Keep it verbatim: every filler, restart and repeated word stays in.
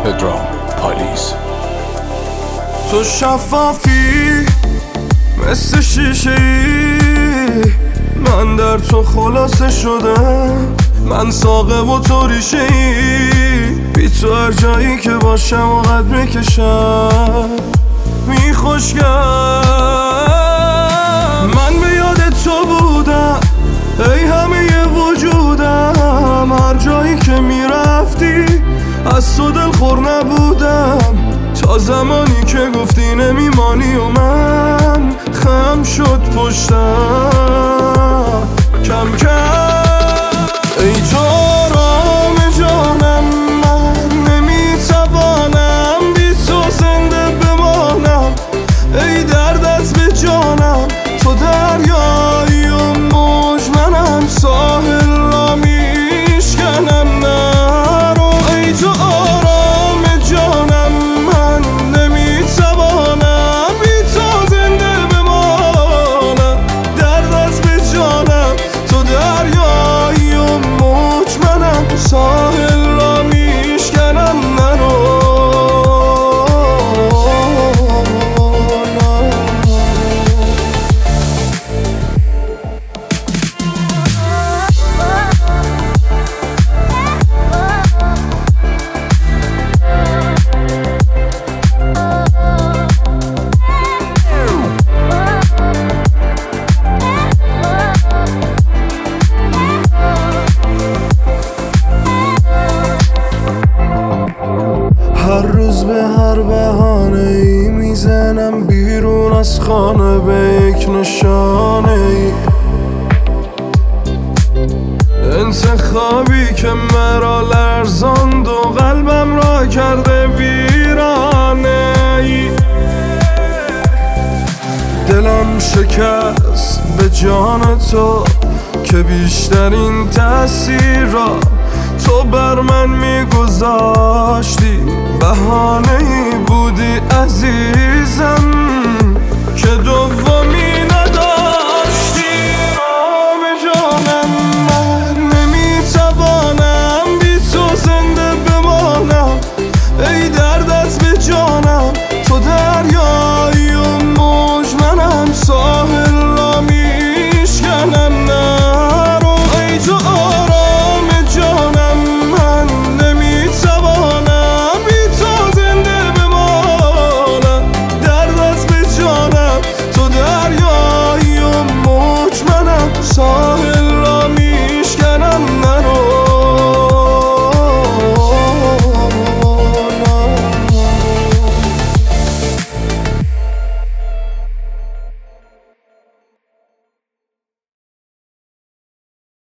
پدرام پالیز. تو شفافی مثل شیشه ای، من در تو خلاصه شدم. من ساقه و تو ریشه ای، بی تو هر جایی که باشم و قد میکشم میخوشگم. من به یاد تو بودم ای همه وجودم، هر جایی که میرفتی از تو دلخور نبودم، تا زمانی که گفتی نمیمانی و من خم شد پشتم کم کم. ای تو آرام جانم، من نمیتوانم بی تو زنده بمانم. ای درد از به جانم، تو دریایی و موج، منم ساحل را میشکنم نرو. ای تو آرام جانم، من نمیتوانم بی تو زنده بمانم. درد از به جانم، تو دریایی و موج، منم ساحل را میشکنم نرو. هر روز به هر بهانه ای میزنم بیرون از خانه به یک نشانه ای، انتخابی که مرا لرزاند و قلبم را کرده ویرانه ای. دلم شکست به جان تو که بیشترین تأثیر را تو بر من میگذاشتی. بهانه ای بودی عزیزم که دومی